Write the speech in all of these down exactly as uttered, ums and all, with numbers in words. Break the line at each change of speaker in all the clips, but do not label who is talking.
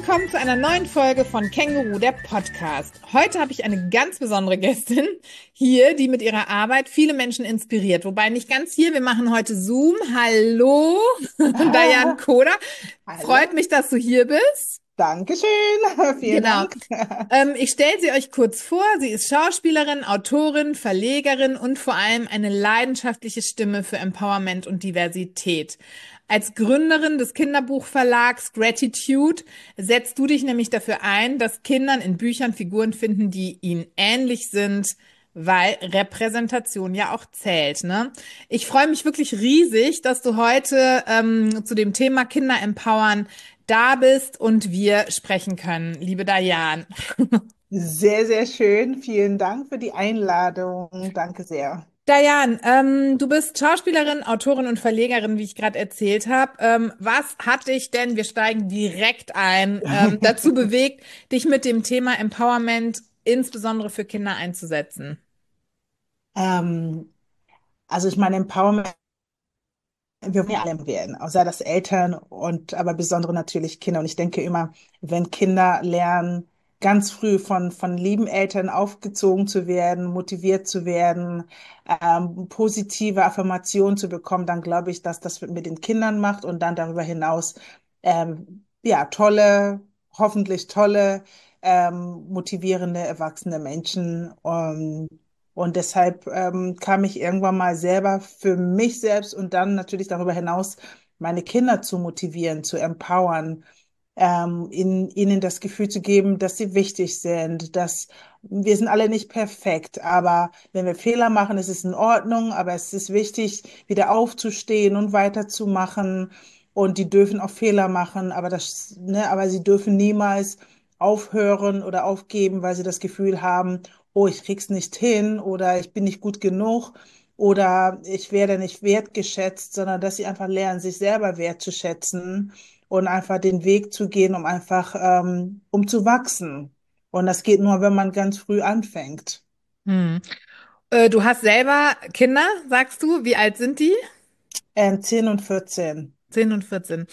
willkommen zu einer neuen Folge von Känguru, der Podcast. Heute habe ich eine ganz besondere Gästin hier, die mit ihrer Arbeit viele Menschen inspiriert. Wobei nicht ganz hier, wir machen heute Zoom. Hallo, Diane
Ah,
Koda. Freut
hallo,
mich, dass du hier bist.
Dankeschön, vielen
Genau.
Dank.
Ähm, ich stelle sie euch kurz vor. Sie ist Schauspielerin, Autorin, Verlegerin und vor allem eine leidenschaftliche Stimme für Empowerment und Diversität. Als Gründerin des Kinderbuchverlags Gratitude setzt du dich nämlich dafür ein, dass Kindern in Büchern Figuren finden, die ihnen ähnlich sind, weil Repräsentation ja auch zählt, ne? Ich freue mich wirklich riesig, dass du heute ähm, zu dem Thema Kinder empowern da bist und wir sprechen können, liebe Diane.
Sehr, sehr schön. Vielen Dank für die Einladung. Danke sehr.
Diane, ähm, du bist Schauspielerin, Autorin und Verlegerin, wie ich gerade erzählt habe. Ähm, was hat dich denn, wir steigen direkt ein, ähm, dazu bewegt, dich mit dem Thema Empowerment insbesondere für Kinder einzusetzen?
Ähm, also ich meine, Empowerment, wir wollen ja alle werden, auch sei das Eltern und aber besonders natürlich Kinder. Und ich denke immer, wenn Kinder lernen, ganz früh von, von lieben Eltern aufgezogen zu werden, motiviert zu werden, ähm, positive Affirmationen zu bekommen, dann glaube ich, dass das mit den Kindern macht und dann darüber hinaus ähm, ja, tolle, hoffentlich tolle, ähm, motivierende, erwachsene Menschen. Ähm, und deshalb ähm, kam ich irgendwann mal selber für mich selbst und dann natürlich darüber hinaus meine Kinder zu motivieren, zu empowern, ähm, in, ihnen das Gefühl zu geben, dass sie wichtig sind, dass wir sind alle nicht perfekt, aber wenn wir Fehler machen, ist es in Ordnung, aber es ist wichtig, wieder aufzustehen und weiterzumachen. Und die dürfen auch Fehler machen, aber das, ne, aber sie dürfen niemals aufhören oder aufgeben, weil sie das Gefühl haben, oh, ich krieg's nicht hin oder ich bin nicht gut genug oder ich werde nicht wertgeschätzt, sondern dass sie einfach lernen, sich selber wertzuschätzen und einfach den Weg zu gehen, um einfach, ähm, um zu wachsen. Und das geht nur, wenn man ganz früh anfängt.
Hm. Äh, du hast selber Kinder, sagst du? Wie alt sind die?
Ähm, zehn und vierzehn.
Zehn und vierzehn.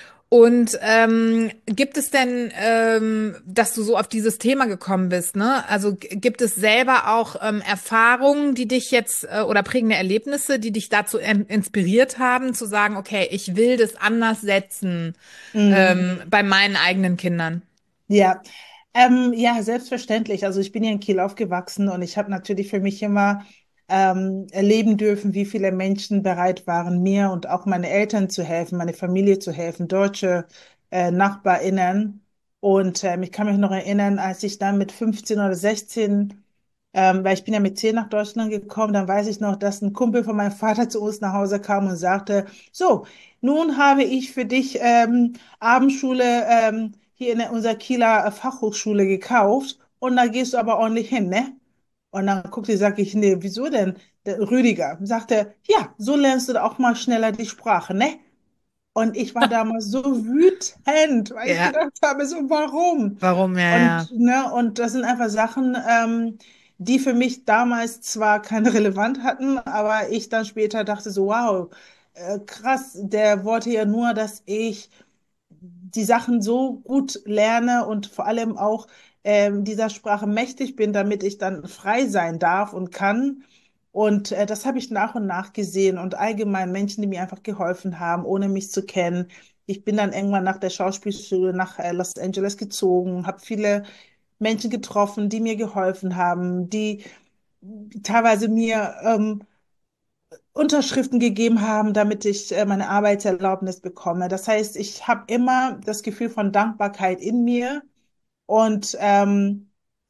Und ähm, gibt es denn, ähm, dass du so auf dieses Thema gekommen bist, ne? Also g- gibt es selber auch ähm, Erfahrungen, die dich jetzt äh, oder prägende Erlebnisse, die dich dazu in inspiriert haben, zu sagen, okay, ich will das anders setzen ähm,
Mhm.
bei meinen eigenen Kindern?
Ja, ähm, ja, selbstverständlich. Also ich bin ja in Kiel aufgewachsen und ich habe natürlich für mich immer ähm, erleben dürfen, wie viele Menschen bereit waren, mir und auch meine Eltern zu helfen, meine Familie zu helfen, deutsche äh, NachbarInnen. Und ähm, ich kann mich noch erinnern, als ich dann mit fünfzehn oder sechzehn, ähm, weil ich bin ja mit zehn nach Deutschland gekommen, dann weiß ich noch, dass ein Kumpel von meinem Vater zu uns nach Hause kam und sagte, so, nun habe ich für dich ähm, Abendschule ähm, hier in der, unserer Kieler Fachhochschule gekauft und da gehst du aber ordentlich hin, ne? Und dann guckte, sag ich, nee, wieso denn? Der Rüdiger sagte, ja, so lernst du da auch mal schneller die Sprache, ne? Und ich war damals so wütend, weil ich
Ja,
gedacht habe, so warum?
warum? Ja, ja.
Und, ne, und das sind einfach Sachen, ähm, die für mich damals zwar keine Relevanz hatten, aber ich dann später dachte so, wow, äh, krass, der wollte ja nur, dass ich die Sachen so gut lerne und vor allem auch ähm, dieser Sprache mächtig bin, damit ich dann frei sein darf und kann. Und äh, das habe ich nach und nach gesehen und allgemein Menschen, die mir einfach geholfen haben, ohne mich zu kennen. Ich bin dann irgendwann nach der Schauspielschule nach äh, Los Angeles gezogen, habe viele Menschen getroffen, die mir geholfen haben, die teilweise mir ähm, Unterschriften gegeben haben, damit ich äh, meine Arbeitserlaubnis bekomme. Das heißt, ich habe immer das Gefühl von Dankbarkeit in mir und ähm,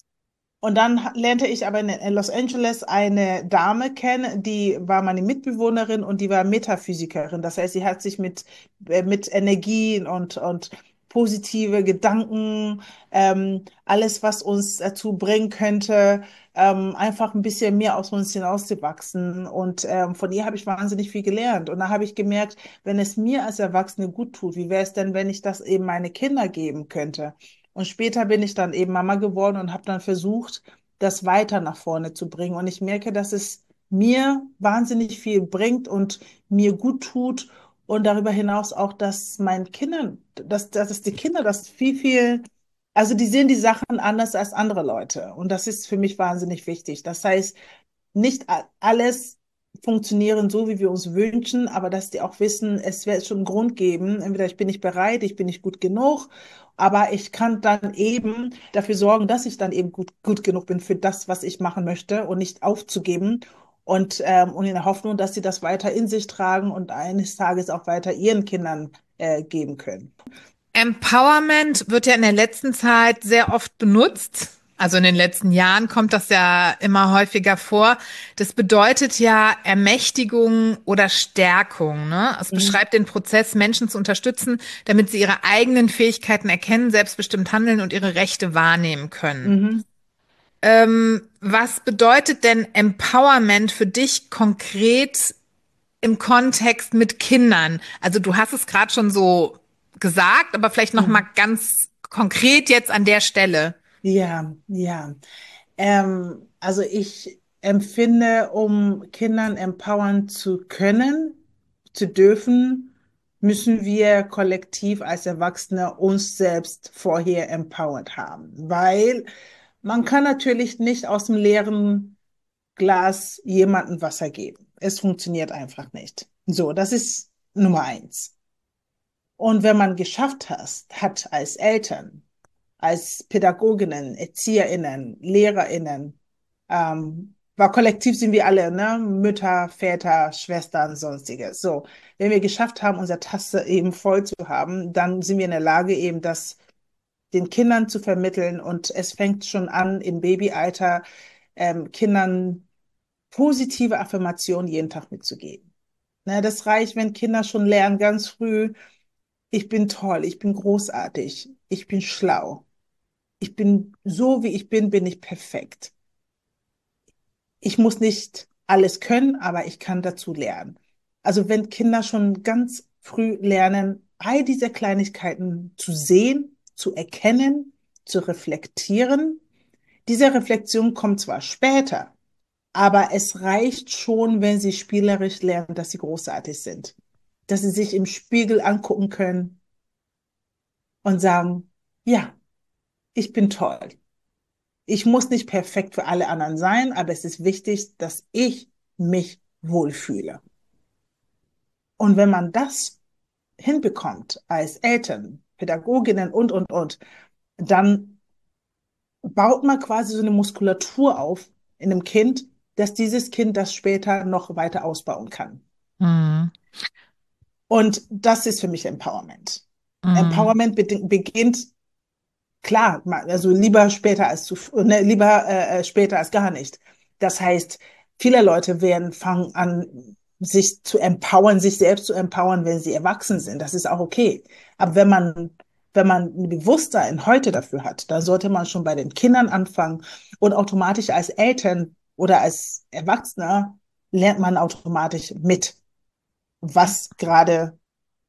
und dann ha- lernte ich aber in in Los Angeles eine Dame kennen, die war meine Mitbewohnerin und die war Metaphysikerin. Das heißt, sie hat sich mit, äh, mit Energien und, und positive Gedanken, ähm, alles, was uns dazu bringen könnte, ähm, einfach ein bisschen mehr aus uns hinauszuwachsen. Und ähm, von ihr habe ich wahnsinnig viel gelernt. Und da habe ich gemerkt, wenn es mir als Erwachsene gut tut, wie wäre es denn, wenn ich das eben meine Kinder geben könnte? Und später bin ich dann eben Mama geworden und habe dann versucht, das weiter nach vorne zu bringen. Und ich merke, dass es mir wahnsinnig viel bringt und mir gut tut Und darüber hinaus auch, dass meinen Kindern, dass, dass die Kinder das viel, viel, also die sehen die Sachen anders als andere Leute. Und das ist für mich wahnsinnig wichtig. Das heißt, nicht a- alles funktionieren so, wie wir uns wünschen, aber dass die auch wissen, es wird schon einen Grund geben. Entweder ich bin nicht bereit, ich bin nicht gut genug, aber ich kann dann eben dafür sorgen, dass ich dann eben gut, gut genug bin für das, was ich machen möchte und nicht aufzugeben. Und, ähm, und in der Hoffnung, dass sie das weiter in sich tragen und eines Tages auch weiter ihren Kindern äh, geben können.
Empowerment wird ja in der letzten Zeit sehr oft benutzt. Also in den letzten Jahren kommt das ja immer häufiger vor. Das bedeutet ja Ermächtigung oder Stärkung, ne? Es
Mhm.
beschreibt den Prozess, Menschen zu unterstützen, damit sie ihre eigenen Fähigkeiten erkennen, selbstbestimmt handeln und ihre Rechte wahrnehmen können.
Mhm.
Ähm, was bedeutet denn Empowerment für dich konkret im Kontext mit Kindern? Also du hast es gerade schon so gesagt, aber vielleicht noch mal
Mhm.
ganz konkret jetzt an der Stelle.
Ja, ja. Ähm, also ich empfinde, um Kindern empowern zu können, zu dürfen, müssen wir kollektiv als Erwachsene uns selbst vorher empowered haben. Weil man kann natürlich nicht aus dem leeren Glas jemandem Wasser geben. Es funktioniert einfach nicht. So, das ist Nummer eins. Und wenn man geschafft hat, hat als Eltern, als Pädagoginnen, ErzieherInnen, LehrerInnen, ähm, weil kollektiv sind wir alle, ne? Mütter, Väter, Schwestern, sonstiges. So, wenn wir geschafft haben, unsere Tasse eben voll zu haben, dann sind wir in der Lage, eben das den Kindern zu vermitteln. Und es fängt schon an, im Babyalter ähm, Kindern positive Affirmationen jeden Tag mitzugeben. Ne, das reicht, wenn Kinder schon lernen, ganz früh, ich bin toll, ich bin großartig, ich bin schlau. Ich bin so, wie ich bin, bin ich perfekt. Ich muss nicht alles können, aber ich kann dazu lernen. Also wenn Kinder schon ganz früh lernen, all diese Kleinigkeiten zu sehen, zu erkennen, zu reflektieren. Diese Reflexion kommt zwar später, aber es reicht schon, wenn sie spielerisch lernen, dass sie großartig sind. Dass sie sich im Spiegel angucken können und sagen, ja, ich bin toll. Ich muss nicht perfekt für alle anderen sein, aber es ist wichtig, dass ich mich wohlfühle. Und wenn man das hinbekommt als Eltern, Pädagoginnen und, und, und, dann baut man quasi so eine Muskulatur auf in einem Kind, dass dieses Kind das später noch weiter ausbauen kann.
Hm.
Und das ist für mich Empowerment.
Hm.
Empowerment beginnt, klar, also lieber später als zu, ne, lieber äh, äh, später als gar nicht. Das heißt, viele Leute werden fangen an, sich zu empowern, sich selbst zu empowern, wenn sie erwachsen sind. Das ist auch okay. Aber wenn man, wenn man ein Bewusstsein heute dafür hat, dann sollte man schon bei den Kindern anfangen und automatisch als Eltern oder als Erwachsener lernt man automatisch mit, was gerade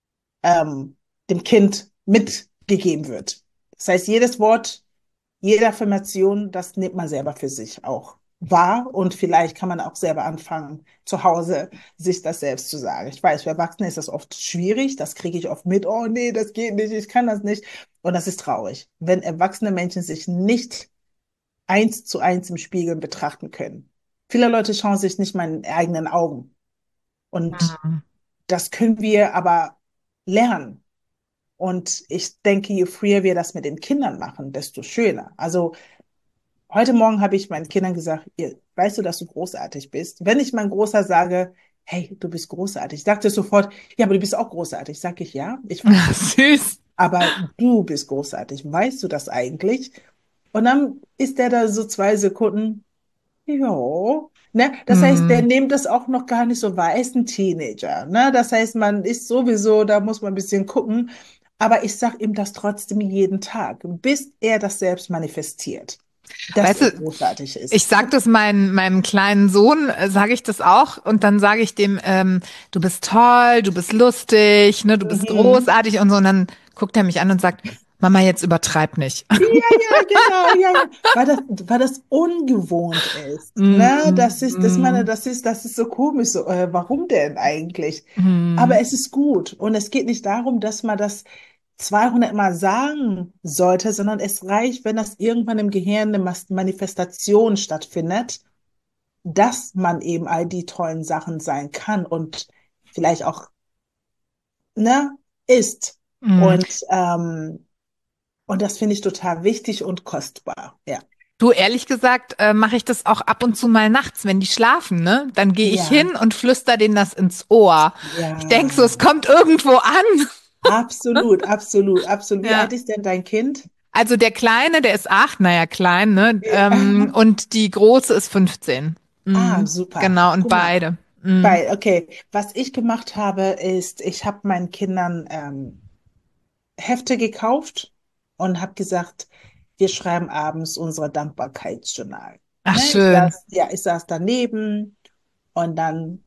ähm, dem Kind mitgegeben wird. Das heißt, jedes Wort, jede Affirmation, das nimmt man selber für sich auch wahr und vielleicht kann man auch selber anfangen, zu Hause sich das selbst zu sagen. Ich weiß, für Erwachsene ist das oft schwierig, das kriege ich oft mit, oh nee, das geht nicht, ich kann das nicht. Und das ist traurig, wenn erwachsene Menschen sich nicht eins zu eins im Spiegel betrachten können. Viele Leute schauen sich nicht mal in den eigenen Augen. Und
Hm.
das können wir aber lernen. Und ich denke, je früher wir das mit den Kindern machen, desto schöner. Also heute Morgen habe ich meinen Kindern gesagt, ihr, weißt du, dass du großartig bist? Wenn ich mein Großer sage, hey, du bist großartig, sagt er sofort, ja, aber du bist auch großartig. Sag ich, ja, ich weiß es.
Süß.
Aber du bist großartig. Weißt du das eigentlich? Und dann ist der da so zwei Sekunden, ja. Ne? Das heißt, der
Hm.
nimmt das auch noch gar nicht so wahr. Er ist ein Teenager. Ne? Das heißt, man ist sowieso, da muss man ein bisschen gucken. Aber ich sage ihm das trotzdem jeden Tag, bis er das selbst manifestiert, dass
Weißt
er
du,
großartig
ich
ist.
sag das mein, meinem kleinen Sohn, äh, sage ich das auch und dann sage ich dem, ähm, du bist toll, du bist lustig, ne, du bist
Mhm.
großartig und so und dann guckt er mich an und sagt, Mama, jetzt übertreib nicht.
Ja, ja, genau, ja, ja. Weil das, weil das ungewohnt ist. Ne? Das ist, das meine,
Mm,
das ist, das ist so komisch. So, äh, warum denn eigentlich? Aber
mm,
es ist gut. Und es geht nicht darum, dass man das zweihundert Mal sagen sollte, sondern es reicht, wenn das irgendwann im Gehirn eine Mas- Manifestation stattfindet, dass man eben all die tollen Sachen sein kann und vielleicht auch, ne, ist.
mm.
Und, ähm, und das finde ich total wichtig und kostbar. Ja.
Du, ehrlich gesagt, äh, mache ich das auch ab und zu mal nachts, wenn die schlafen, ne? Dann gehe ich hin
Ja,
und flüster denen das ins Ohr. Ich denk so,
ja,
es kommt irgendwo an.
absolut, absolut, absolut. Wie alt
Ja.
ist denn dein Kind?
Also der Kleine, der ist acht, naja, klein, ne?
Aha.
Ähm, und die Große ist fünfzehn.
Ah,
Mhm.
super.
Genau, und
Guck mal,
beide. Mhm.
weil, okay, was ich gemacht habe, ist, ich habe meinen Kindern ähm, Hefte gekauft und habe gesagt, wir schreiben abends unser Dankbarkeitsjournal.
Ach,
Ne, ich
schön.
saß, ja, ich saß daneben und dann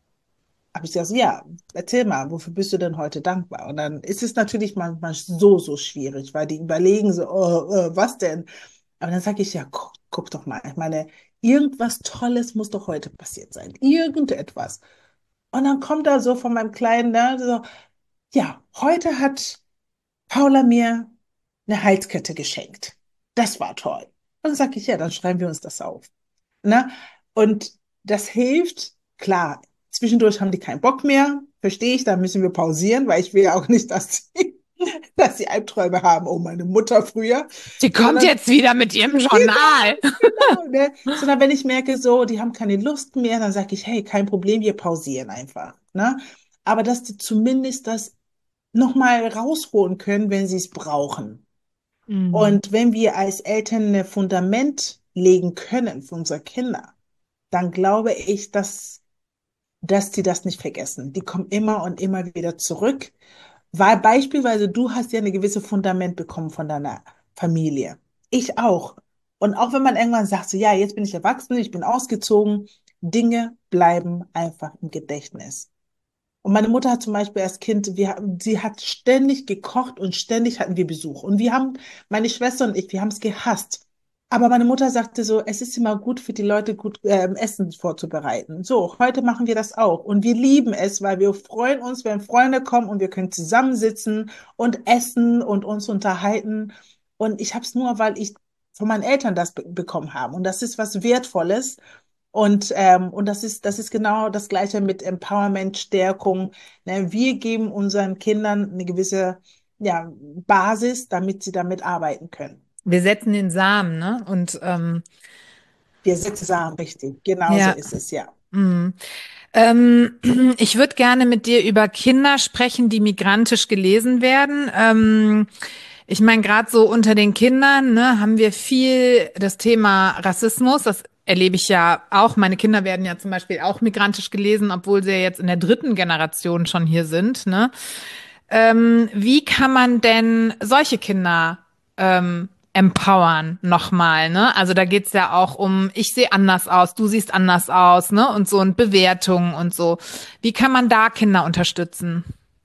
habe ich gesagt, ja, erzähl mal, wofür bist du denn heute dankbar? Und dann ist es natürlich manchmal so, so schwierig, weil die überlegen so, oh, oh, was denn? Aber dann sage ich, ja, guck, guck doch mal. Ich meine, irgendwas Tolles muss doch heute passiert sein. Irgendetwas. Und dann kommt da so von meinem Kleinen, ne, so, ja, heute hat Paula mir eine Halskette geschenkt. Das war toll. Und dann sage ich, ja, dann schreiben wir uns das auf. Ne? Und das hilft, klar, zwischendurch haben die keinen Bock mehr, verstehe ich, da müssen wir pausieren, weil ich will ja auch nicht, dass sie, dass sie Albträume haben, oh, meine Mutter früher,
Sie kommt
sondern
jetzt wieder mit ihrem Journal.
genau, genau, ne? Sondern wenn ich merke, so, die haben keine Lust mehr, dann sage ich, hey, kein Problem, wir pausieren einfach. Ne? Aber dass die zumindest das nochmal rausholen können, wenn sie es brauchen.
Mhm.
Und wenn wir als Eltern ein Fundament legen können für unsere Kinder, dann glaube ich, dass, dass die das nicht vergessen. Die kommen immer und immer wieder zurück, weil beispielsweise du hast ja eine gewisse Fundament bekommen von deiner Familie. Ich auch. Und auch wenn man irgendwann sagt, so ja, jetzt bin ich erwachsen, ich bin ausgezogen, Dinge bleiben einfach im Gedächtnis. Und meine Mutter hat zum Beispiel als Kind, wir, sie hat ständig gekocht und ständig hatten wir Besuch. Und wir haben, meine Schwester und ich, wir haben es gehasst. Aber meine Mutter sagte so, es ist immer gut für die Leute, gut ähm, Essen vorzubereiten. So, heute machen wir das auch. Und wir lieben es, weil wir freuen uns, wenn Freunde kommen und wir können zusammensitzen und essen und uns unterhalten. Und ich habe es nur, weil ich von meinen Eltern das be bekommen habe. Und das ist was Wertvolles. Und, ähm, und das ist, das ist genau das Gleiche mit Empowerment, Stärkung. Ne? Wir geben unseren Kindern eine gewisse, ja, Basis, damit sie damit arbeiten können.
Wir setzen den Samen, ne? Und ähm,
Wir setzen Samen richtig. Genau so
ja.
ist es, ja.
Mhm. Ähm, ich würde gerne mit dir über Kinder sprechen, die migrantisch gelesen werden. Ähm, ich meine, gerade so unter den Kindern, ne, haben wir viel das Thema Rassismus. Das erlebe ich ja auch. Meine Kinder werden ja zum Beispiel auch migrantisch gelesen, obwohl sie ja jetzt in der dritten Generation schon hier sind, ne? Ähm, wie kann man denn solche Kinder ähm, empowern nochmal, ne? Also da geht's ja auch um, ich sehe anders aus, du siehst anders aus, ne? Und so und Bewertungen und so. Wie kann man da Kinder unterstützen?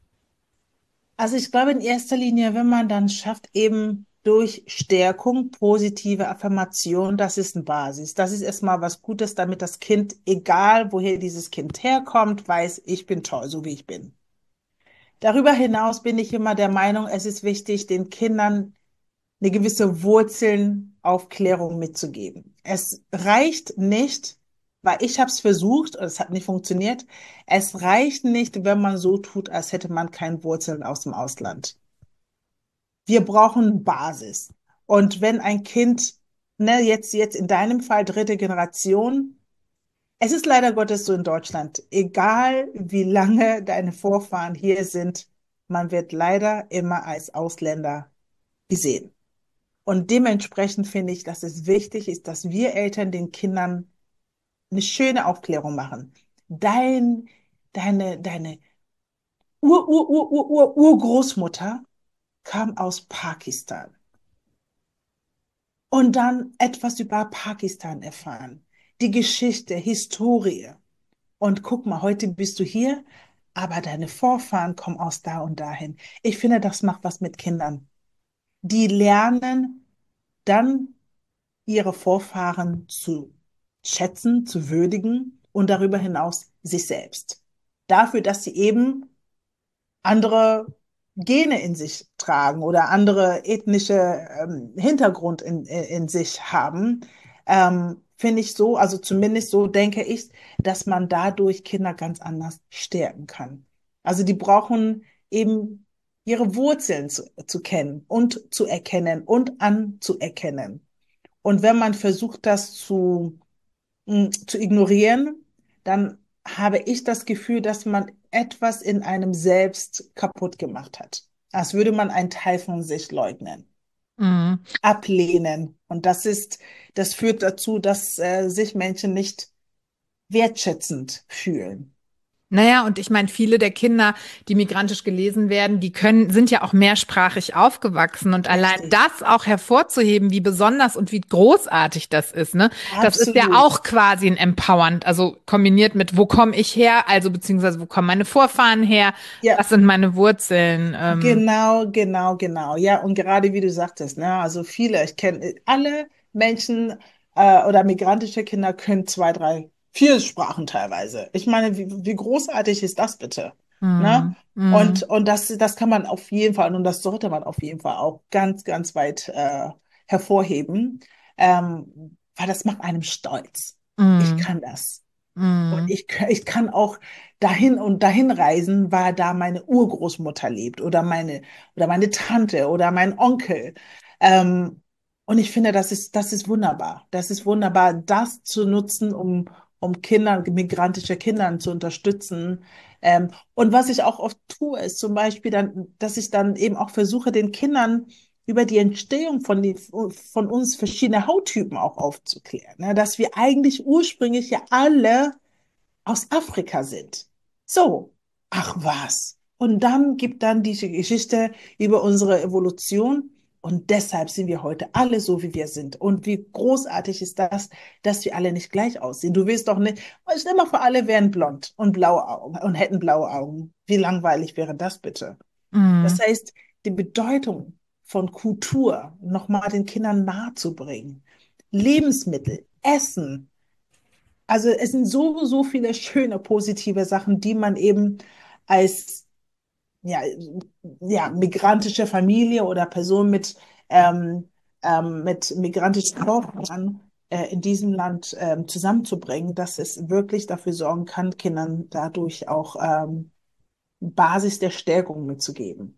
Also ich glaube in erster Linie, wenn man dann schafft, eben durch Stärkung, positive Affirmation, das ist eine Basis. Das ist erstmal was Gutes, damit das Kind, egal woher dieses Kind herkommt, weiß, ich bin toll, so wie ich bin. Darüber hinaus bin ich immer der Meinung, es ist wichtig, den Kindern eine gewisse Wurzelnaufklärung mitzugeben. Es reicht nicht, weil ich habe es versucht und es hat nicht funktioniert. Es reicht nicht, wenn man so tut, als hätte man keine Wurzeln aus dem Ausland. Wir brauchen Basis. Und wenn ein Kind, ne, jetzt, jetzt in deinem Fall dritte Generation, es ist leider Gottes so in Deutschland, egal wie lange deine Vorfahren hier sind, man wird leider immer als Ausländer gesehen. Und dementsprechend finde ich, dass es wichtig ist, dass wir Eltern den Kindern eine schöne Aufklärung machen. Dein, deine, deine Ur, Ur, Ur, Ur, Ur, Urgroßmutter kam aus Pakistan und dann etwas über Pakistan erfahren. Die Geschichte, Historie. Und guck mal, heute bist du hier, aber deine Vorfahren kommen aus da und dahin. Ich finde, das macht was mit Kindern. die lernen dann ihre Vorfahren zu schätzen, zu würdigen und darüber hinaus sich selbst. Dafür, dass sie eben andere Gene in sich tragen oder andere ethnische ähm, Hintergrund in, in, in sich haben, ähm, finde ich so, also zumindest so denke ich, dass man dadurch Kinder ganz anders stärken kann. Also die brauchen eben ihre Wurzeln zu, zu kennen und zu erkennen und anzuerkennen. Und wenn man versucht, das zu mh, zu ignorieren, dann habe ich das Gefühl, dass man etwas in einem selbst kaputt gemacht hat. Als würde man einen Teil von sich leugnen,
Mhm.
ablehnen. Und das ist, das führt dazu, dass äh, sich Menschen nicht wertschätzend fühlen.
Naja, und ich meine, viele der Kinder, die migrantisch gelesen werden, die können, sind ja auch mehrsprachig aufgewachsen. Und allein
Richtig.
das auch hervorzuheben, wie besonders und wie großartig das ist, ne? Das ist ja
Absolut.
auch quasi ein Empowernd, also kombiniert mit, wo komme ich her, also beziehungsweise wo kommen meine Vorfahren her,
Ja,
was sind meine Wurzeln. Ähm,
genau, genau, genau. Ja, und gerade wie du sagtest, ne, also viele, ich kenne alle Menschen äh, oder migrantische Kinder können zwei, drei, vier Sprachen teilweise. Ich meine, wie, wie großartig ist das bitte? Ne?
mm,
Und,
mm,
und das, das kann man auf jeden Fall, und das sollte man auf jeden Fall auch ganz, ganz weit äh, hervorheben, ähm, weil das macht einem stolz. Ich
mm,
kann das. Und
mm,
ich, ich kann auch dahin und dahin reisen, weil da meine Urgroßmutter lebt oder meine, oder meine Tante oder mein Onkel. Ähm, und ich finde, das ist, das ist wunderbar. Das ist wunderbar, das zu nutzen, um, um Kinder, migrantische Kindern zu unterstützen. Ähm, und was ich auch oft tue, ist zum Beispiel dann, dass ich dann eben auch versuche, den Kindern über die Entstehung von, die, von uns verschiedene Hauttypen auch aufzuklären. Ne? Dass wir eigentlich ursprünglich ja alle aus Afrika sind. So, ach was. Und dann gibt dann diese Geschichte über unsere Evolution. Und deshalb sind wir heute alle so, wie wir sind. Und wie großartig ist das, dass wir alle nicht gleich aussehen. Du willst doch nicht, stell mal vor, alle wären blond und blaue Augen und hätten blaue Augen. Wie langweilig wäre das bitte? Das
mm.
heißt, die Bedeutung von Kultur nochmal den Kindern nahezubringen. Lebensmittel, Essen, also es sind so, so viele schöne, positive Sachen, die man eben als ja, ja, migrantische Familie oder Person mit, ähm, ähm, mit migrantischen Vorfahren äh, in diesem Land ähm, zusammenzubringen, dass es wirklich dafür sorgen kann, Kindern dadurch auch ähm, Basis der Stärkung mitzugeben.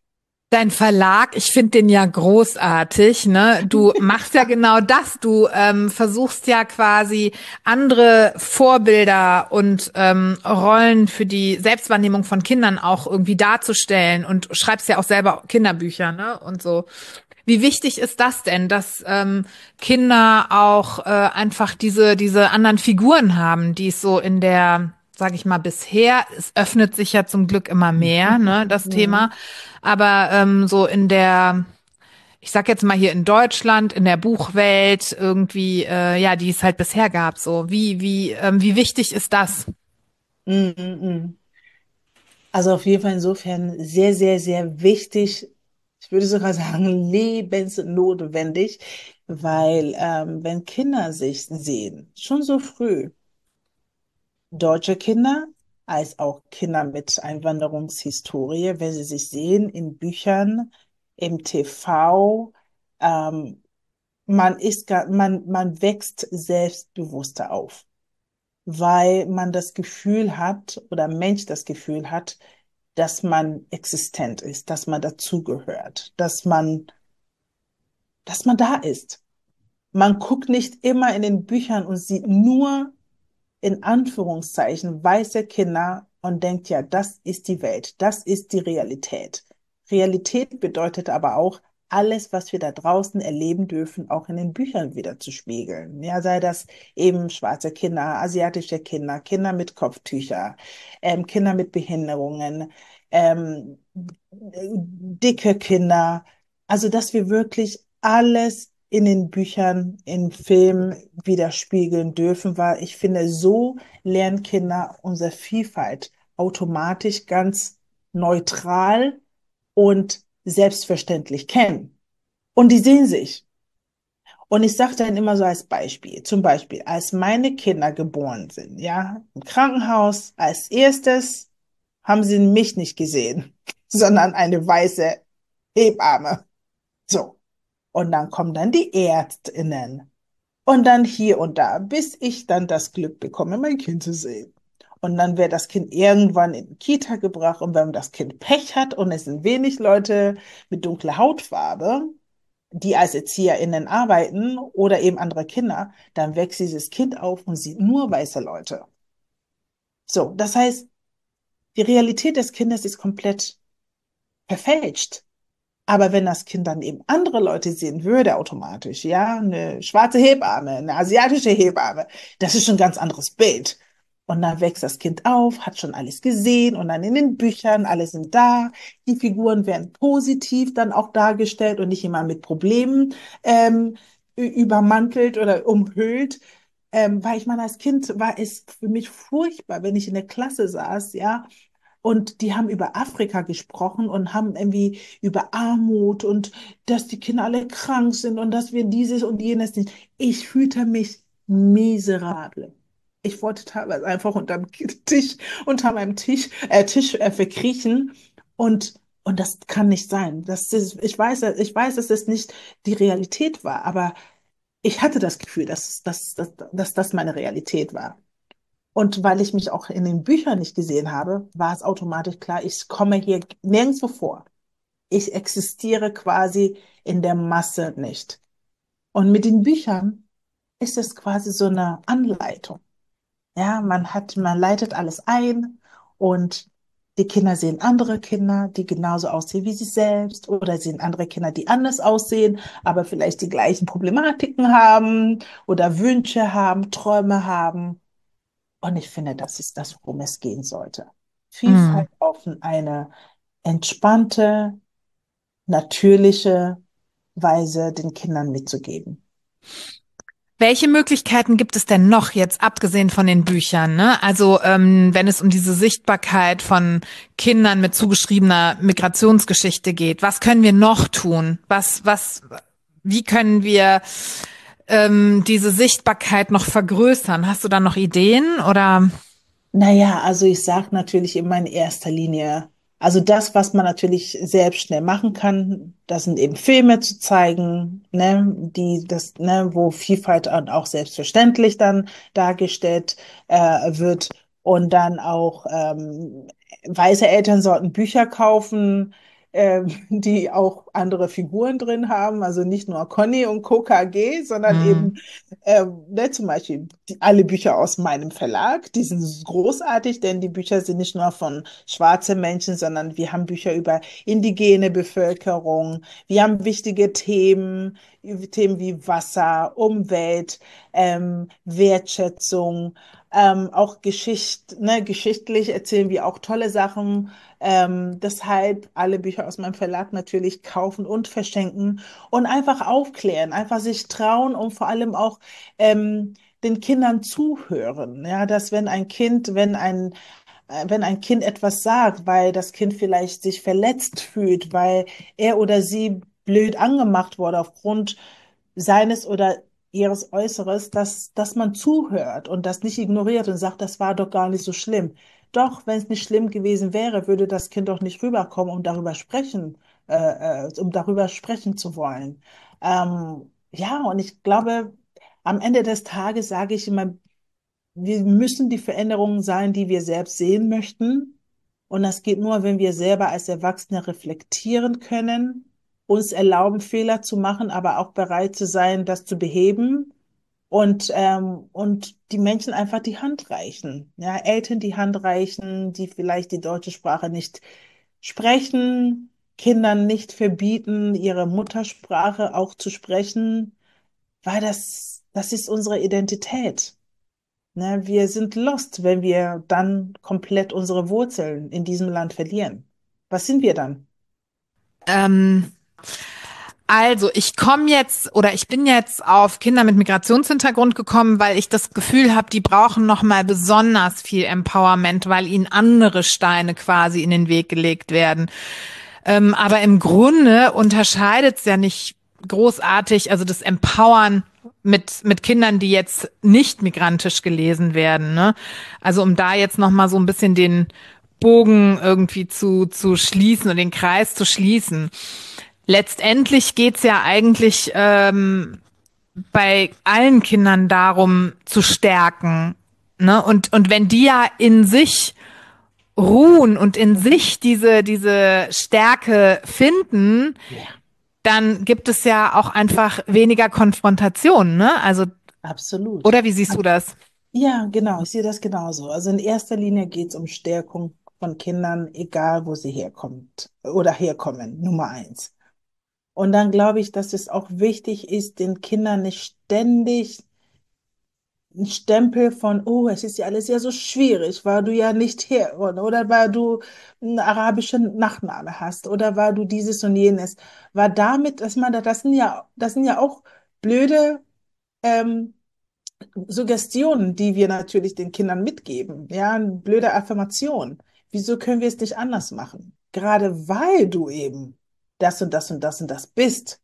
Dein Verlag, ich finde den ja großartig, ne? Du machst ja genau das. Du ähm, versuchst ja quasi andere Vorbilder und ähm, Rollen für die Selbstwahrnehmung von Kindern auch irgendwie darzustellen und schreibst ja auch selber Kinderbücher, ne? Und so. Wie wichtig ist das denn, dass ähm, Kinder auch äh, einfach diese diese anderen Figuren haben, die es so in der, sage ich mal, bisher, es öffnet sich ja zum Glück immer mehr, ne, das Thema,
Mhm.
aber ähm, so in der, ich sag jetzt mal hier in Deutschland, in der Buchwelt irgendwie, äh, ja, die es halt bisher gab, so wie wie ähm, wie wichtig ist das?
Mhm. Mhm. Also auf jeden Fall insofern sehr, sehr, sehr wichtig. Ich würde sogar sagen, lebensnotwendig, weil ähm, wenn Kinder sich sehen, schon so früh, deutsche Kinder als auch Kinder mit Einwanderungshistorie, wenn sie sich sehen in Büchern, im T V, ähm, man ist, gar- man, man wächst selbstbewusster auf, weil man das Gefühl hat oder Mensch das Gefühl hat, dass man existent ist, dass man dazugehört, dass man, dass man da ist. Man guckt nicht immer in den Büchern und sieht nur in Anführungszeichen weiße Kinder und denkt, ja, das ist die Welt, das ist die Realität. Realität bedeutet aber auch, alles, was wir da draußen erleben dürfen, auch in den Büchern wieder zu spiegeln. Ja, sei das eben schwarze Kinder, asiatische Kinder, Kinder mit Kopftücher, ähm, Kinder mit Behinderungen, ähm, dicke Kinder. Also, dass wir wirklich alles in den Büchern, in Filmen widerspiegeln dürfen, weil ich finde, so lernen Kinder unsere Vielfalt automatisch ganz neutral und selbstverständlich kennen. Und die sehen sich. Und ich sage dann immer so als Beispiel, zum Beispiel, als meine Kinder geboren sind, ja, im Krankenhaus, als erstes haben sie mich nicht gesehen, sondern eine weiße Hebamme. So. Und dann kommen dann die ÄrztInnen. Und dann hier und da, bis ich dann das Glück bekomme, mein Kind zu sehen. Und dann wird das Kind irgendwann in die Kita gebracht. Und wenn das Kind Pech hat und es sind wenig Leute mit dunkler Hautfarbe, die als ErzieherInnen arbeiten oder eben andere Kinder, dann wächst dieses Kind auf und sieht nur weiße Leute. So, das heißt, die Realität des Kindes ist komplett verfälscht. Aber wenn das Kind dann eben andere Leute sehen würde, automatisch, ja, eine schwarze Hebamme, eine asiatische Hebamme, das ist schon ein ganz anderes Bild. Und dann wächst das Kind auf, hat schon alles gesehen und dann in den Büchern, alle sind da. Die Figuren werden positiv dann auch dargestellt und nicht immer mit Problemen ähm, übermantelt oder umhüllt. Ähm, weil ich meine, als Kind war es für mich furchtbar, wenn ich in der Klasse saß, ja, und die haben über Afrika gesprochen und haben irgendwie über Armut und dass die Kinder alle krank sind und dass wir dieses und jenes nicht. Ich fühlte mich miserabel. Ich wollte teilweise einfach unterm Tisch, unter meinem Tisch, äh, Tisch äh, verkriechen und und das kann nicht sein. Das ist, ich weiß, ich weiß, dass es nicht die Realität war, aber ich hatte das Gefühl, dass, dass, dass, dass das meine Realität war. Und weil ich mich auch in den Büchern nicht gesehen habe, war es automatisch klar, ich komme hier nirgendwo vor. Ich existiere quasi in der Masse nicht. Und mit den Büchern ist es quasi so eine Anleitung. Ja, man hat, man leitet alles ein und die Kinder sehen andere Kinder, die genauso aussehen wie sie selbst oder sehen andere Kinder, die anders aussehen, aber vielleicht die gleichen Problematiken haben oder Wünsche haben, Träume haben. Und ich finde, das ist das, worum es gehen sollte.
Mm.
Vielfalt auf eine entspannte, natürliche Weise den Kindern mitzugeben.
Welche Möglichkeiten gibt es denn noch jetzt, abgesehen von den Büchern, ne? Also ähm, wenn es um diese Sichtbarkeit von Kindern mit zugeschriebener Migrationsgeschichte geht, was können wir noch tun? Was, was, wie können wir ähm, diese Sichtbarkeit noch vergrößern? Hast du da noch Ideen oder?
Naja, also ich sage natürlich immer in erster Linie, also das, was man natürlich selbst schnell machen kann, das sind eben Filme zu zeigen, ne, die das, ne, wo Vielfalt dann auch selbstverständlich dann dargestellt äh, wird und dann auch ähm, weiße Eltern sollten Bücher kaufen, ähm, die auch andere Figuren drin haben, also nicht nur Conny und Co. K G, sondern eben
Hm.
ähm, ne, zum Beispiel die, alle Bücher aus meinem Verlag, die sind großartig, denn die Bücher sind nicht nur von schwarzen Menschen, sondern wir haben Bücher über indigene Bevölkerung, wir haben wichtige Themen, Themen wie Wasser, Umwelt, ähm, Wertschätzung, ähm, auch Geschicht, ne, geschichtlich erzählen wir auch tolle Sachen. Ähm, deshalb alle Bücher aus meinem Verlag natürlich kaufen und verschenken und einfach aufklären, einfach sich trauen und vor allem auch ähm, den Kindern zuhören. Ja, dass wenn ein Kind, wenn ein, äh, wenn ein Kind etwas sagt, weil das Kind vielleicht sich verletzt fühlt, weil er oder sie blöd angemacht wurde aufgrund seines oder ihres Äußeres, dass, dass man zuhört und das nicht ignoriert und sagt, das war doch gar nicht so schlimm. Doch, wenn es nicht schlimm gewesen wäre, würde das Kind doch nicht rüberkommen, um darüber sprechen, äh, äh, um darüber sprechen zu wollen. Ähm, ja, und ich glaube, am Ende des Tages sage ich immer, wir müssen die Veränderungen sein, die wir selbst sehen möchten. Und das geht nur, wenn wir selber als Erwachsene reflektieren können, uns erlauben, Fehler zu machen, aber auch bereit zu sein, das zu beheben und, ähm, und die Menschen einfach die Hand reichen. Ja, Eltern die Hand reichen, die vielleicht die deutsche Sprache nicht sprechen, Kindern nicht verbieten, ihre Muttersprache auch zu sprechen, weil das, das ist unsere Identität. Ne, wir sind lost, wenn wir dann komplett unsere Wurzeln in diesem Land verlieren. Was sind wir dann?
Ähm, Also, ich komme jetzt oder ich bin jetzt auf Kinder mit Migrationshintergrund gekommen, weil ich das Gefühl habe, die brauchen noch mal besonders viel Empowerment, weil ihnen andere Steine quasi in den Weg gelegt werden. Ähm, aber im Grunde unterscheidet es ja nicht großartig, also das Empowern mit, mit Kindern, die jetzt nicht migrantisch gelesen werden, ne? Also um da jetzt nochmal so ein bisschen den Bogen irgendwie zu, zu schließen und den Kreis zu schließen. Letztendlich geht's ja eigentlich ähm, bei allen Kindern darum, zu stärken. Ne? Und, und wenn die ja in sich ruhen und in
Mhm.
sich diese, diese Stärke finden,
Ja,
dann gibt es ja auch einfach weniger Konfrontation, ne? Also,
absolut.
oder wie siehst du das?
Ja, genau, ich sehe das genauso. Also in erster Linie geht es um Stärkung von Kindern, egal wo sie herkommt oder herkommen, Nummer eins. Und dann glaube ich, dass es auch wichtig ist, den Kindern nicht ständig einen Stempel von, oh, es ist ja alles ja so schwierig, weil du ja nicht her oder weil du einen arabischen Nachname hast oder weil du dieses und jenes. Weil damit, dass man, da- das sind ja, das sind ja auch blöde ähm, Suggestionen, die wir natürlich den Kindern mitgeben. Ja, eine blöde Affirmation. Wieso können wir es nicht anders machen? Gerade weil du eben das und das und das und das bist,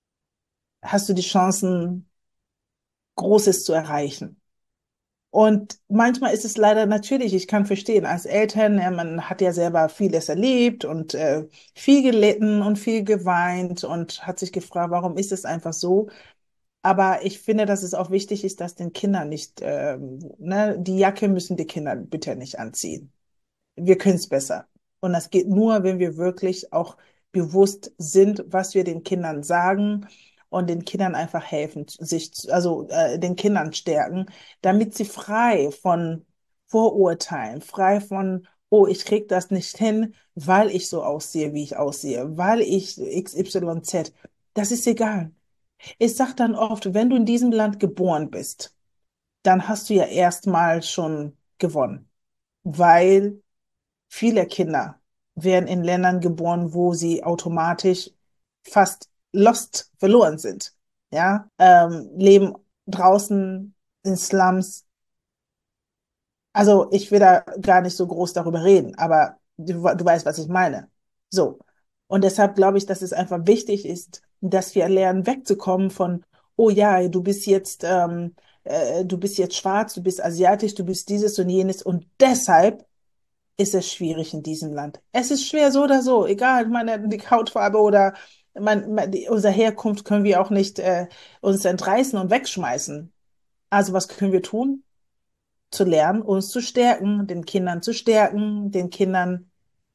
hast du die Chancen, Großes zu erreichen. Und manchmal ist es leider natürlich, ich kann verstehen, als Eltern, ja, man hat ja selber vieles erlebt und äh, viel gelitten und viel geweint und hat sich gefragt, warum ist es einfach so? Aber ich finde, dass es auch wichtig ist, dass den Kindern nicht, ähm, ne, die Jacke müssen die Kinder bitte nicht anziehen. Wir können es besser. Und das geht nur, wenn wir wirklich auch bewusst sind, was wir den Kindern sagen und den Kindern einfach helfen, sich, zu- also äh, den Kindern stärken, damit sie frei von Vorurteilen, frei von, oh, ich krieg das nicht hin, weil ich so aussehe, wie ich aussehe, weil ich X Y Z. Das ist egal. Ich sage dann oft, wenn du in diesem Land geboren bist, dann hast du ja erstmal schon gewonnen, weil viele Kinder werden in Ländern geboren, wo sie automatisch fast lost, verloren sind. Ja, ähm, leben draußen in Slums. Also ich will da gar nicht so groß darüber reden, aber du, du weißt, was ich meine. So. Und deshalb glaube ich, dass es einfach wichtig ist, dass wir lernen, wegzukommen von, oh ja, du bist jetzt, ähm, äh, du bist jetzt schwarz, du bist asiatisch, du bist dieses und jenes und deshalb ist es schwierig in diesem Land. Es ist schwer so oder so, egal, meine die Hautfarbe oder mein, mein, die, unsere Herkunft können wir auch nicht äh, uns entreißen und wegschmeißen. Also was können wir tun? Zu lernen, uns zu stärken, den Kindern zu stärken, den Kindern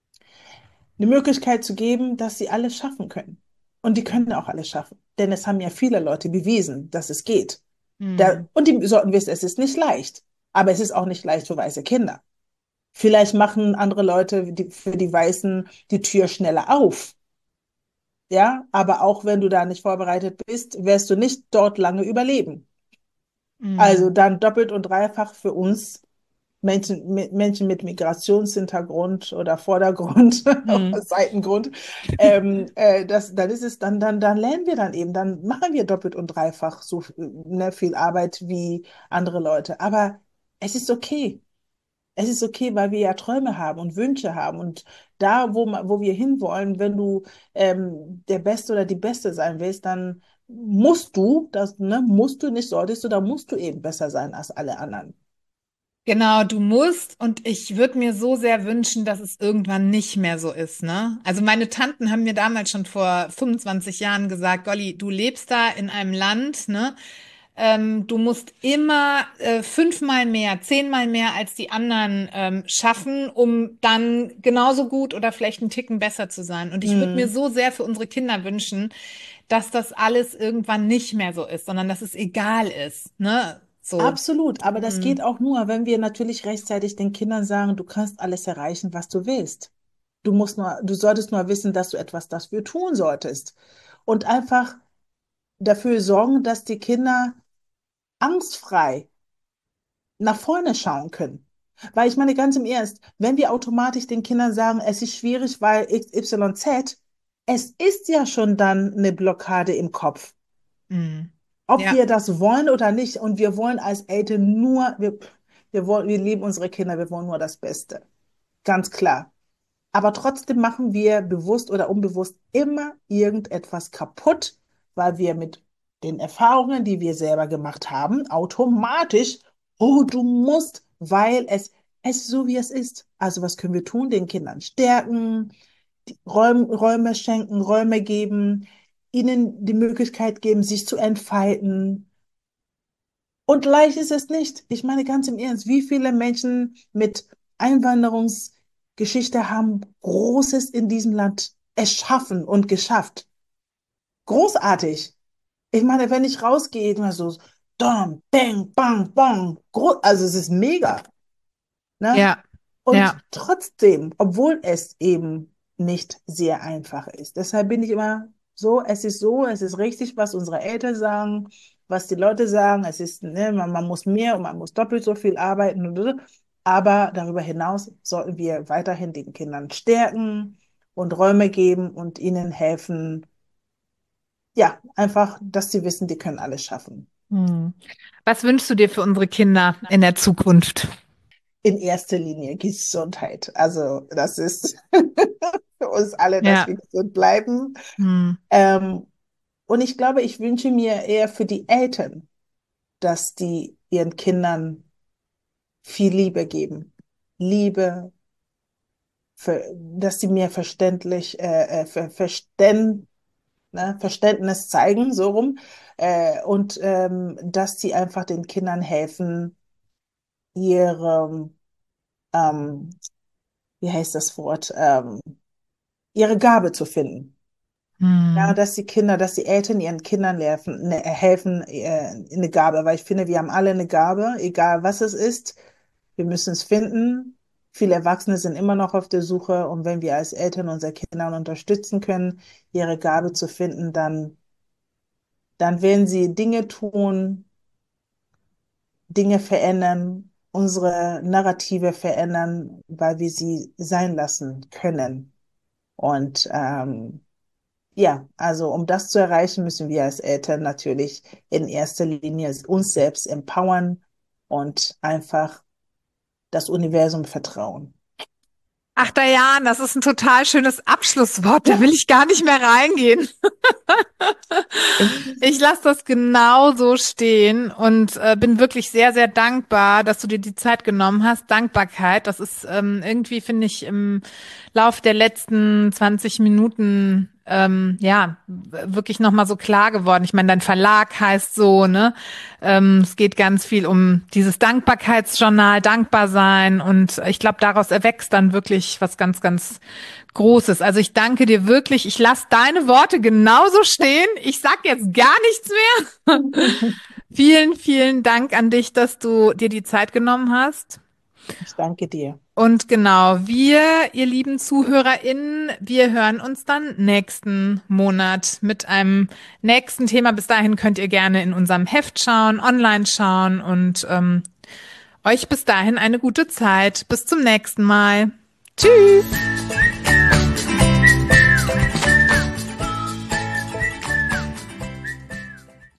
eine Möglichkeit zu geben, dass sie alles schaffen können. Und die können auch alles schaffen. Denn es haben ja viele Leute bewiesen, dass es geht. Da,
Hm.
und die sollten wissen, es ist nicht leicht. Aber es ist auch nicht leicht für weiße Kinder. Vielleicht machen andere Leute die, für die Weißen die Tür schneller auf. Ja, aber auch wenn du da nicht vorbereitet bist, wirst du nicht dort lange überleben. Also
Hm.
dann doppelt und dreifach für uns Menschen, mit- Menschen mit Migrationshintergrund oder Vordergrund,
Hm.
Seitengrund, ähm, äh, das, dann ist es, dann, dann, dann lernen wir dann eben, dann machen wir doppelt und dreifach so ne, viel Arbeit wie andere Leute. Aber es ist okay. Es ist okay, weil wir ja Träume haben und Wünsche haben. Und da, wo, ma- wo wir hinwollen, wenn du ähm, der Beste oder die Beste sein willst, dann musst du, das, ne, musst du nicht, solltest du, da musst du eben besser sein als alle anderen.
Genau, du musst und ich würde mir so sehr wünschen, dass es irgendwann nicht mehr so ist, ne? Also meine Tanten haben mir damals schon vor fünfundzwanzig Jahren gesagt, Golly, du lebst da in einem Land, ne? Ähm, du musst immer äh, fünfmal mehr, zehnmal mehr als die anderen ähm, schaffen, um dann genauso gut oder vielleicht einen Ticken besser zu sein. Und ich würde mir
Hm.
so sehr für unsere Kinder wünschen, dass das alles irgendwann nicht mehr so ist, sondern dass es egal ist, ne? So.
Absolut, aber das geht
Hm.
auch nur, wenn wir natürlich rechtzeitig den Kindern sagen, du kannst alles erreichen, was du willst. Du musst nur, du solltest nur wissen, dass du etwas dafür tun solltest. Und einfach dafür sorgen, dass die Kinder angstfrei nach vorne schauen können. Weil ich meine, ganz im Ernst, wenn wir automatisch den Kindern sagen, es ist schwierig, weil X Y Z, es ist ja schon dann eine Blockade im Kopf.
Hm.
Ob
Ja.
wir das wollen oder nicht. Und wir wollen als Eltern nur, wir, wir wollen, wir lieben unsere Kinder, wir wollen nur das Beste. Ganz klar. Aber trotzdem machen wir bewusst oder unbewusst immer irgendetwas kaputt, weil wir mit den Erfahrungen, die wir selber gemacht haben, automatisch, oh, du musst, weil es, es ist so, wie es ist. Also was können wir tun? Den Kindern stärken, die Räum, Räume schenken, Räume geben, ihnen die Möglichkeit geben, sich zu entfalten. Und leicht ist es nicht. Ich meine ganz im Ernst, wie viele Menschen mit Einwanderungsgeschichte haben Großes in diesem Land erschaffen und geschafft. Großartig. Ich meine, wenn ich rausgehe, immer so, dom, bang, bang, bang. Gro also es ist mega. Ne?
Ja,
Und
ja.
trotzdem, obwohl es eben nicht sehr einfach ist. Deshalb bin ich immer so, es ist so, es ist richtig, was unsere Eltern sagen, was die Leute sagen. Es ist, ne, man, man muss mehr und man muss doppelt so viel arbeiten. Und, und. Aber darüber hinaus sollten wir weiterhin den Kindern stärken und Räume geben und ihnen helfen. Ja, einfach, dass sie wissen, die können alles schaffen.
Hm. Was wünschst du dir für unsere Kinder in der Zukunft?
In erster Linie Gesundheit. Also das ist für uns alle, dass
Ja.
wir gesund bleiben.
Hm.
Ähm, und ich glaube, ich wünsche mir eher für die Eltern, dass die ihren Kindern viel Liebe geben. Liebe, für, dass sie mir verständlich, äh, äh, ver, Verständ, ne, Verständnis zeigen, so rum. Äh, und ähm, dass sie einfach den Kindern helfen, ihre, ähm, wie heißt das Wort, ähm, ihre Gabe zu finden. Ja,
Hm.
dass die Kinder, dass die Eltern ihren Kindern helfen, ne, helfen äh, eine Gabe, weil ich finde, wir haben alle eine Gabe, egal was es ist. Wir müssen es finden. Viele Erwachsene sind immer noch auf der Suche und wenn wir als Eltern unsere Kinder unterstützen können, ihre Gabe zu finden, dann, dann werden sie Dinge tun, Dinge verändern, unsere Narrative verändern, weil wir sie sein lassen können. Und ähm, ja, also um das zu erreichen, müssen wir als Eltern natürlich in erster Linie uns selbst empowern und einfach das Universum vertrauen.
Ach, Diane, das ist ein total schönes Abschlusswort. Da will ich gar nicht mehr reingehen. Ich lasse das genau so stehen und äh, bin wirklich sehr, sehr dankbar, dass du dir die Zeit genommen hast. Dankbarkeit, das ist ähm, irgendwie, finde ich, im Lauf der letzten zwanzig Minuten ähm, ja wirklich nochmal so klar geworden. Ich meine, dein Verlag heißt so, ne? Ähm, es geht ganz viel um dieses Dankbarkeitsjournal, dankbar sein und ich glaube, daraus erwächst dann wirklich was ganz, ganz Großes. Also ich danke dir wirklich. Ich lasse deine Worte genauso stehen. Ich sag jetzt gar nichts mehr. Vielen, vielen Dank an dich, dass du dir die Zeit genommen hast.
Ich danke dir.
Und genau, wir, ihr lieben ZuhörerInnen, wir hören uns dann nächsten Monat mit einem nächsten Thema. Bis dahin könnt ihr gerne in unserem Heft schauen, online schauen und ähm, euch bis dahin eine gute Zeit. Bis zum nächsten Mal. Tschüss.